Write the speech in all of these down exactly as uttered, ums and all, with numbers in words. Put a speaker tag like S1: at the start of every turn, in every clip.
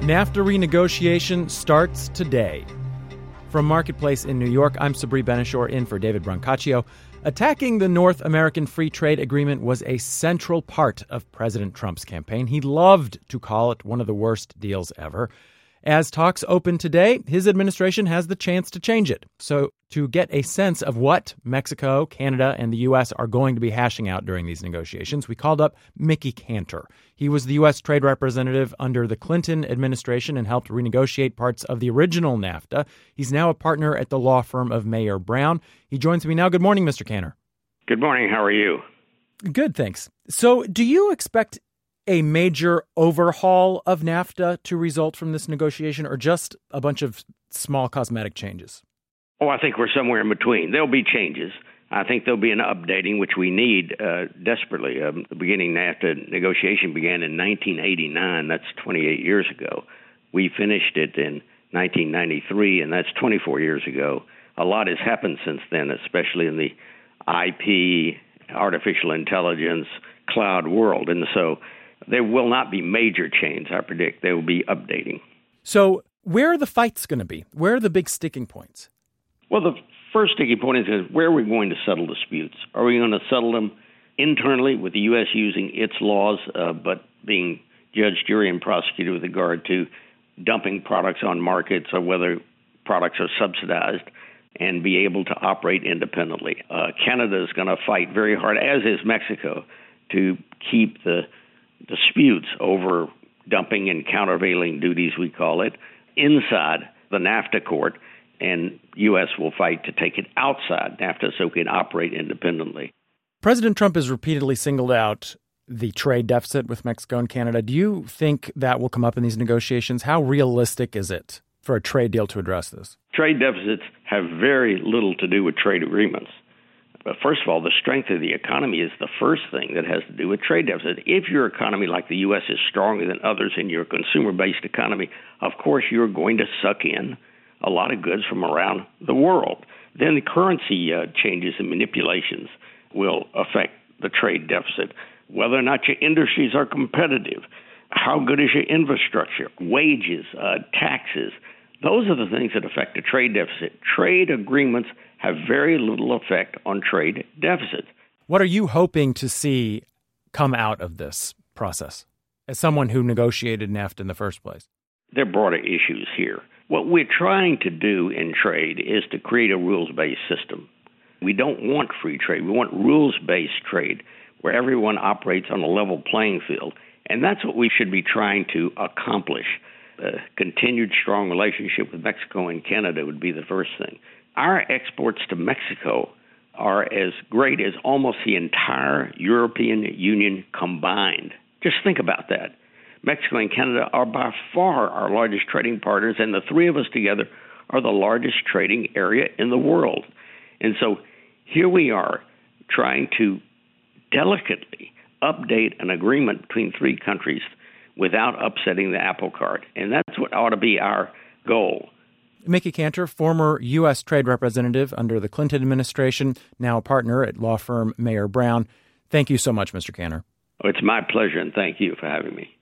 S1: NAFTA renegotiation starts today. From Marketplace in New York, I'm Sabri Benishore in for David Brancaccio. Attacking the North American Free Trade Agreement was a central part of President Trump's campaign. He loved to call it one of the worst deals ever. As talks open today, his administration has the chance to change it. So to get a sense of what Mexico, Canada, and the U S are going to be hashing out during these negotiations, we called up Mickey Kantor. He was the U S trade representative under the Clinton administration and helped renegotiate parts of the original NAFTA. He's now a partner at the law firm of Mayer Brown. He joins me now. Good morning, Mister Kantor.
S2: Good morning. How are you?
S1: Good, thanks. So do you expect a major overhaul of NAFTA to result from this negotiation, or just a bunch of small cosmetic changes?
S2: Oh, I think we're somewhere in between. There'll be changes. I think there'll be an updating, which we need uh, desperately. Um, the beginning NAFTA negotiation began in nineteen eighty-nine. That's twenty-eight years ago. We finished it in nineteen ninety-three, and that's twenty-four years ago. A lot has happened since then, especially in the I P, artificial intelligence, cloud world. And so there will not be major change, I predict. They will be updating.
S1: So where are the fights going to be? Where are the big sticking points?
S2: Well, the first sticking point is where are we going to settle disputes? Are we going to settle them internally with the U S using its laws, uh, but being judge, jury, and prosecuted with regard to dumping products on markets, or whether products are subsidized, and be able to operate independently? Uh, Canada is going to fight very hard, as is Mexico, to keep the disputes over dumping and countervailing duties, we call it, inside the NAFTA court, and U S will fight to take it outside NAFTA so it can operate independently.
S1: President Trump has repeatedly singled out the trade deficit with Mexico and Canada. Do you think that will come up in these negotiations? How realistic is it for a trade deal to address this?
S2: Trade deficits have very little to do with trade agreements. But first of all, the strength of the economy is the first thing that has to do with trade deficit. If your economy, like the U S, is stronger than others in your consumer-based economy, of course you're going to suck in a lot of goods from around the world. Then the currency uh, changes and manipulations will affect the trade deficit. Whether or not your industries are competitive, how good is your infrastructure, wages, uh, taxes. Those are the things that affect the trade deficit. Trade agreements have very little effect on trade deficits.
S1: What are you hoping to see come out of this process as someone who negotiated NAFTA in the first place?
S2: There are broader issues here. What we're trying to do in trade is to create a rules-based system. We don't want free trade. We want rules-based trade where everyone operates on a level playing field. And that's what we should be trying to accomplish. A continued strong relationship with Mexico and Canada would be the first thing. Our exports to Mexico are as great as almost the entire European Union combined. Just think about that. Mexico and Canada are by far our largest trading partners, and the three of us together are the largest trading area in the world. And so here we are trying to delicately update an agreement between three countries without upsetting the apple cart. And that's what ought to be our goal.
S1: Mickey Kantor, former U S trade representative under the Clinton administration, now a partner at law firm Mayer Brown. Thank you so much, Mister Kantor.
S2: Oh, it's my pleasure, and thank you for having me.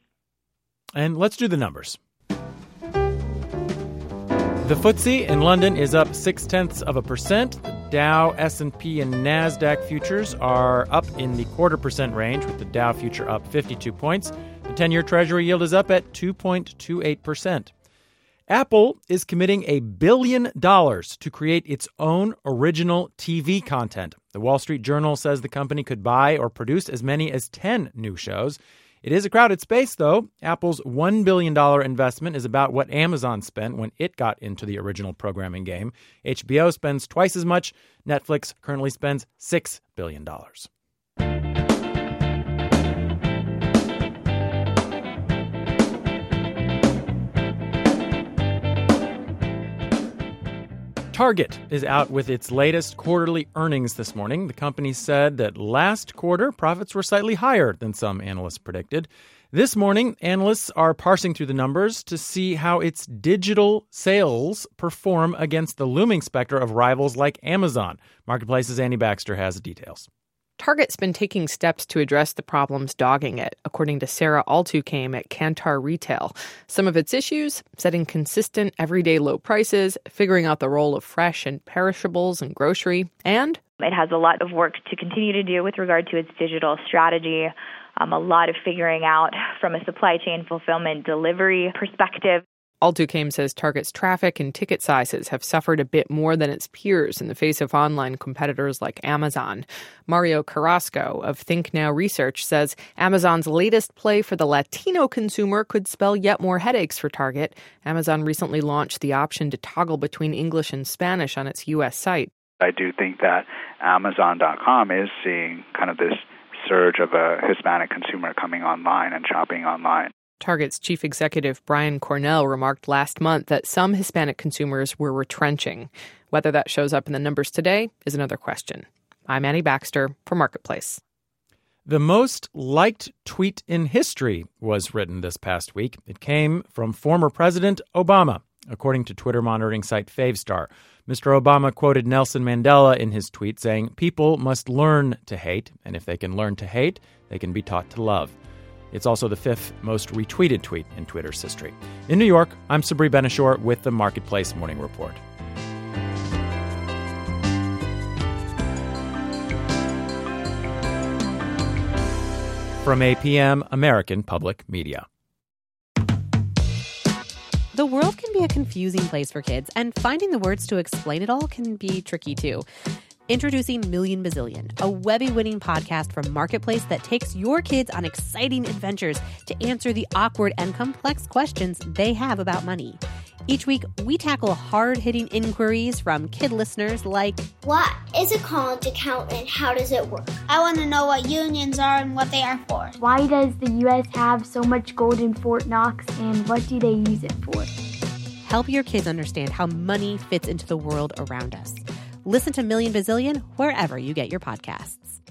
S1: And let's do the numbers. The F T S E in London is up six-tenths of a percent. The Dow, S and P, and NASDAQ futures are up in the quarter percent range, with the Dow future up fifty-two points. The ten-year Treasury yield is up at two point two eight percent. Apple is committing a billion dollars to create its own original T V content. The Wall Street Journal says the company could buy or produce as many as ten new shows. It is a crowded space, though. Apple's one billion dollars investment is about what Amazon spent when it got into the original programming game. H B O spends twice as much. Netflix currently spends six billion dollars. Target is out with its latest quarterly earnings this morning. The company said that last quarter, profits were slightly higher than some analysts predicted. This morning, analysts are parsing through the numbers to see how its digital sales perform against the looming specter of rivals like Amazon. Marketplace's Andy Baxter has details.
S3: Target's been taking steps to address the problems dogging it, according to Sarah Altucame at Kantar Retail. Some of its issues, setting consistent everyday low prices, figuring out the role of fresh and perishables in grocery, and
S4: it has a lot of work to continue to do with regard to its digital strategy, um, a lot of figuring out from a supply chain fulfillment delivery perspective.
S3: Altucame says Target's traffic and ticket sizes have suffered a bit more than its peers in the face of online competitors like Amazon. Mario Carrasco of Think Now Research says Amazon's latest play for the Latino consumer could spell yet more headaches for Target. Amazon recently launched the option to toggle between English and Spanish on its U S site.
S5: I do think that Amazon dot com is seeing kind of this surge of a Hispanic consumer coming online and shopping online.
S3: Target's chief executive Brian Cornell remarked last month that some Hispanic consumers were retrenching. Whether that shows up in the numbers today is another question. I'm Annie Baxter for Marketplace.
S1: The most liked tweet in history was written this past week. It came from former President Obama, according to Twitter monitoring site Favestar. Mister Obama quoted Nelson Mandela in his tweet saying, "People must learn to hate, and if they can learn to hate, they can be taught to love." It's also the fifth most retweeted tweet in Twitter's history. In New York, I'm Sabri Ben-Achour with the Marketplace Morning Report. From A P M, American Public Media.
S6: The world can be a confusing place for kids, and finding the words to explain it all can be tricky too. Introducing Million Bazillion, a Webby-winning podcast from Marketplace that takes your kids on exciting adventures to answer the awkward and complex questions they have about money. Each week, we tackle hard-hitting inquiries from kid listeners like,
S7: what is a college account and how does it work?
S8: I want to know what unions are and what they are for.
S9: Why does the U S have so much gold in Fort Knox and what do they use it for?
S6: Help your kids understand how money fits into the world around us. Listen to Million Bazillion wherever you get your podcasts.